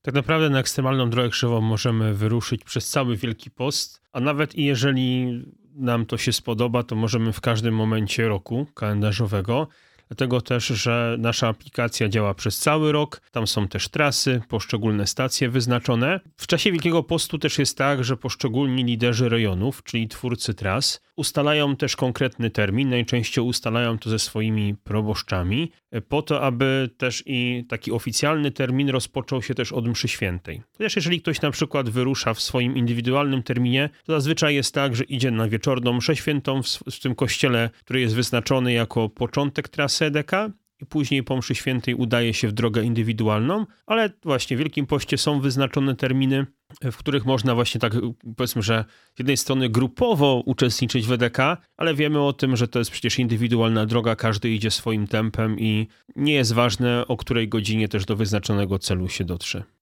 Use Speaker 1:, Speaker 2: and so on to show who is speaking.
Speaker 1: Tak naprawdę na ekstremalną drogę krzyżową możemy wyruszyć przez cały Wielki Post, a nawet i jeżeli nam to się spodoba, to możemy w każdym momencie roku kalendarzowego. Dlatego też, że nasza aplikacja działa przez cały rok. Tam są też trasy, poszczególne stacje wyznaczone. W czasie Wielkiego Postu też jest tak, że poszczególni liderzy rejonów, czyli twórcy tras, ustalają też konkretny termin. Najczęściej ustalają to ze swoimi proboszczami, po to, aby też i taki oficjalny termin rozpoczął się też od mszy świętej. Chociaż jeżeli ktoś na przykład wyrusza w swoim indywidualnym terminie, to zazwyczaj jest tak, że idzie na wieczorną mszę świętą w tym kościele, który jest wyznaczony jako początek trasy EDK i później po mszy świętej udaje się w drogę indywidualną, ale właśnie w Wielkim Poście są wyznaczone terminy, w których można właśnie tak, powiedzmy, że z jednej strony grupowo uczestniczyć w EDK, ale wiemy o tym, że to jest przecież indywidualna droga, każdy idzie swoim tempem i nie jest ważne, o której godzinie też do wyznaczonego celu się dotrze.